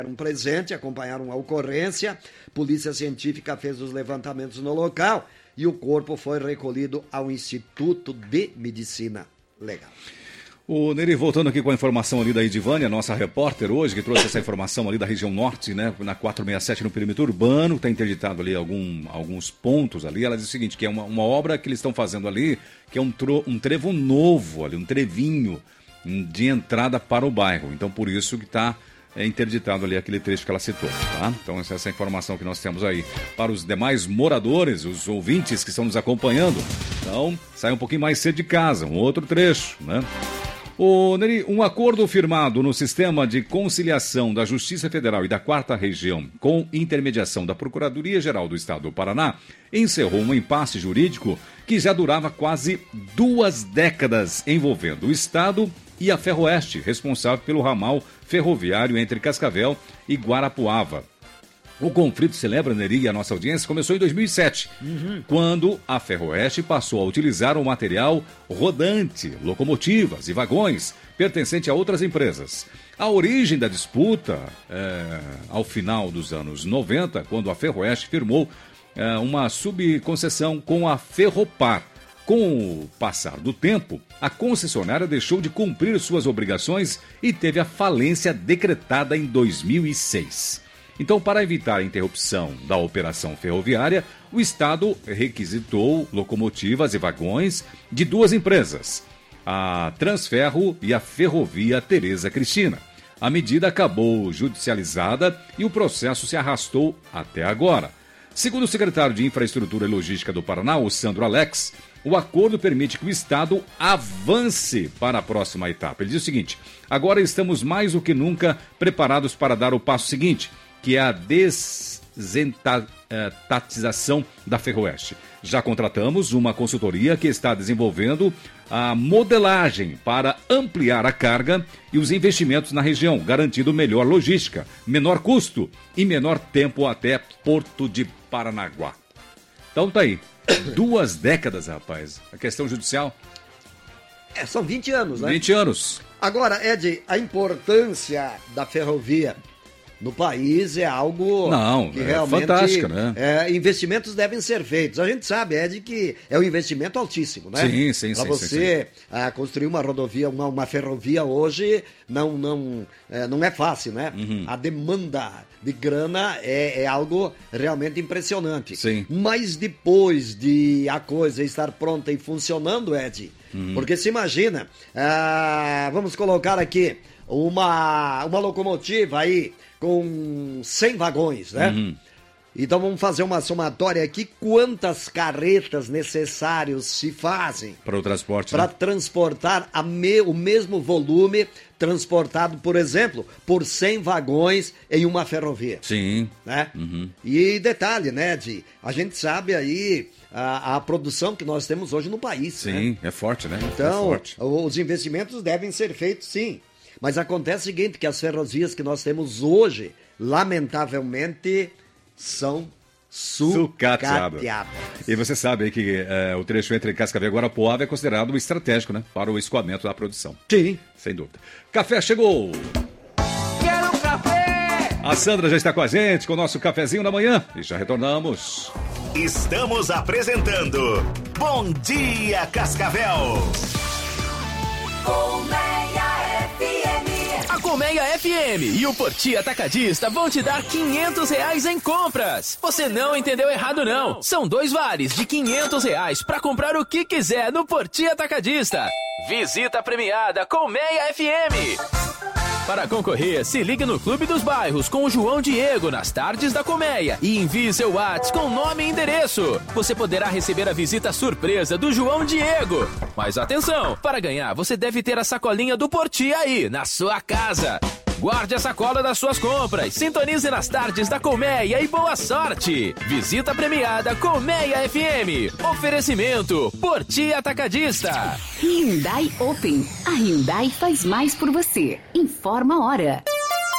presente, acompanharam a ocorrência, polícia científica fez os levantamentos no local e o corpo foi recolhido ao Instituto de Medicina Legal. O Neri, voltando aqui com a informação ali da Edivânia, nossa repórter hoje, que trouxe essa informação ali da região norte, né, na 467 no perímetro urbano, está interditado ali alguns pontos ali. Ela diz o seguinte, que é uma obra que eles estão fazendo ali, que é um trevo novo ali, um trevinho de entrada para o bairro. Então, por isso que está interditado ali aquele trecho que ela citou, tá? Então, essa é essa informação que nós temos aí. Para os demais moradores, os ouvintes que estão nos acompanhando, então, sai um pouquinho mais cedo de casa, um outro trecho, né? Neri, um acordo firmado no Sistema de Conciliação da Justiça Federal e da 4ª Região, com intermediação da Procuradoria-Geral do Estado do Paraná, encerrou um impasse jurídico que já durava quase 2 décadas, envolvendo o Estado e a Ferroeste, responsável pelo ramal ferroviário entre Cascavel e Guarapuava. O conflito, se lembra, Neri, e a nossa audiência, começou em 2007, quando a Ferroeste passou a utilizar um material rodante, locomotivas e vagões, pertencente a outras empresas. A origem da disputa, ao final dos anos 90, quando a Ferroeste firmou uma subconcessão com a Ferropar. Com o passar do tempo, a concessionária deixou de cumprir suas obrigações e teve a falência decretada em 2006. Então, para evitar a interrupção da operação ferroviária, o Estado requisitou locomotivas e vagões de 2 empresas, a Transferro e a Ferrovia Tereza Cristina. A medida acabou judicializada e o processo se arrastou até agora. Segundo o secretário de Infraestrutura e Logística do Paraná, o Sandro Alex, o acordo permite que o Estado avance para a próxima etapa. Ele diz o seguinte: agora estamos mais do que nunca preparados para dar o passo seguinte, que é a desestatização da Ferroeste. Já contratamos uma consultoria que está desenvolvendo a modelagem para ampliar a carga e os investimentos na região, garantindo melhor logística, menor custo e menor tempo até Porto de Paranaguá. Então tá aí. 2 décadas, rapaz. A questão judicial. São 20 anos, né? 20 anos. Agora, Ed, a importância da ferrovia no país é algo que realmente fantástica, né? Investimentos devem ser feitos. A gente sabe, Ed, que é um investimento altíssimo, né? Sim. Para você construir uma rodovia, uma ferrovia hoje não é fácil, né? A demanda de grana é algo realmente impressionante. Sim. Mas depois de a coisa estar pronta e funcionando, Ed, porque se imagina, vamos colocar aqui uma locomotiva aí com 100 vagões, né? Então vamos fazer uma somatória aqui. Quantas carretas necessárias se fazem para o transporte, para né? transportar o mesmo volume transportado, por exemplo, por 100 vagões em uma ferrovia? Sim. Né? E detalhe, né, a gente sabe aí a produção que nós temos hoje no país. Sim, né? É forte, né? Então, é forte. Os investimentos devem ser feitos, sim. Mas acontece o seguinte, que as ferrovias que nós temos hoje, lamentavelmente, são sucateadas. E você sabe aí que o trecho entre Cascavel e Guarapuava é considerado estratégico, né? Para o escoamento da produção. Sim. Sem dúvida. Café chegou! Quero um café! A Sandra já está com a gente, com o nosso cafezinho da manhã. E já retornamos. Estamos apresentando Bom Dia Cascavel. A Colmeia FM e o Porti Atacadista vão te dar R$500 em compras. Você não entendeu errado, não. São 2 vales de R$500 para comprar o que quiser no Porti Atacadista. Visita premiada Colmeia FM. Para concorrer, se ligue no Clube dos Bairros com o João Diego nas tardes da Colmeia e envie seu WhatsApp com nome e endereço. Você poderá receber a visita surpresa do João Diego. Mas atenção, para ganhar você deve ter a sacolinha do Porti aí, na sua casa. Guarde a sacola das suas compras, sintonize nas tardes da Colmeia e boa sorte! Visita premiada Colmeia FM. Oferecimento Porti Atacadista. Hyundai Open. A Hyundai faz mais por você. Informa a hora.